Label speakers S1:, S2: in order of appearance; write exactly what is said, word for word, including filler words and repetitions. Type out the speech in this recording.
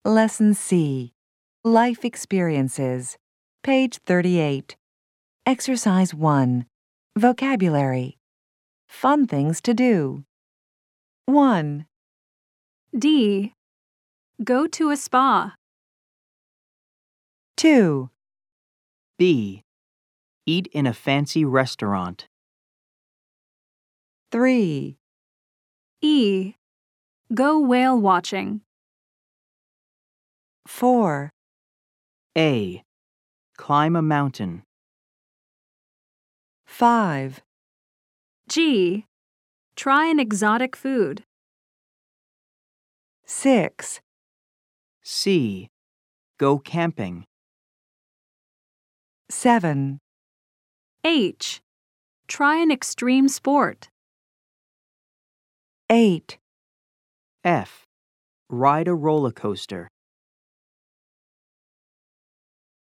S1: Lesson C. Life Experiences. Page thirty-eight. Exercise one. Vocabulary. Fun things to do. one.
S2: D. Go to a spa.
S1: two.
S3: B. Eat in a fancy restaurant.
S1: three.
S2: E. Go whale watching.
S1: four.
S3: A. Climb a mountain.
S1: five.
S2: G. Try an exotic food.
S1: six.
S3: C. Go camping.
S1: seven.
S2: H. Try an extreme sport.
S1: eight.
S3: F. Ride a roller coaster.